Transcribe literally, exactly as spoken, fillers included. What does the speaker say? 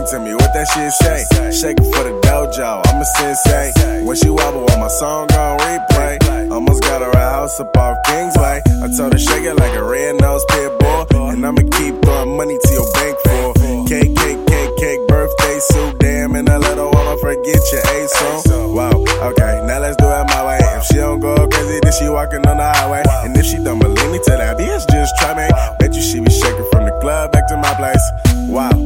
tell me what that shit say. Shaking for the dojo, I'm a sensei. When she wobble on my song gon' replay. Almost got her a house up off Kingsway. I told her shake it like a red-nosed pit bull. And I'ma keep throwing money to your bank for cake, cake, cake, cake, birthday suit. Damn, and a little one, don't forget your A song. Wow, okay, now let's do it my way. If she don't go crazy, then she walking on the highway. And if she don't believe me, tell that bitch just try me. Bet you she be shaking from the club back to my place. Wow.